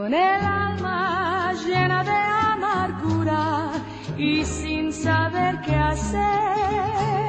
con el alma llena de amargura y sin saber qué hacer.